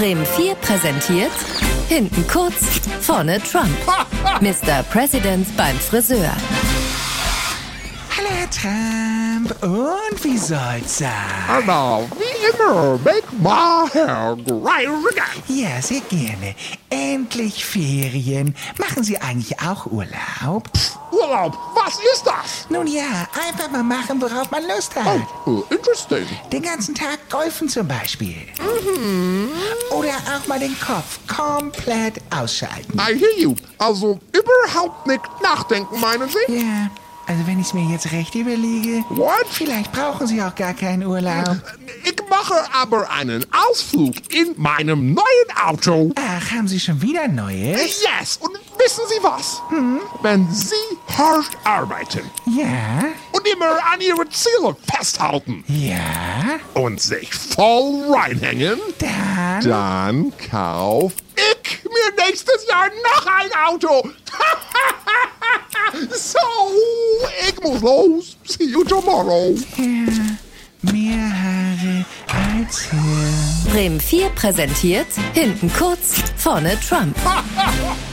Bremen 4 präsentiert hinten kurz, vorne Trump. Mr. President beim Friseur. Hallo, Herr Trump. Und wie soll's sein? Genau, wie immer. Make my hair great again. Ja, sehr gerne. Endlich Ferien. Machen Sie eigentlich auch Urlaub? Urlaub, was ist das? Nun ja, einfach mal machen, worauf man Lust hat. Interesting. Den ganzen Tag golfen zum Beispiel. Oder auch mal den Kopf komplett ausschalten. I hear you. Also überhaupt nicht nachdenken, meinen Sie? Ja, also wenn ich es mir jetzt recht überlege, What? vielleicht brauchen Sie auch gar keinen Urlaub. Ich mache aber einen Ausflug in meinem neuen Auto. Ach, haben Sie schon wieder ein neues? Yes, und wissen Sie was? Wenn Sie hart arbeiten Ja, und immer an Ihre Ziele festhalten ja, und sich voll reinhängen, dann kauf ich mir nächstes Jahr noch ein Auto. So, ich muss los. See you tomorrow. ja, mehr Haare als Hirn. Bremen 4 präsentiert hinten kurz, vorne Trump.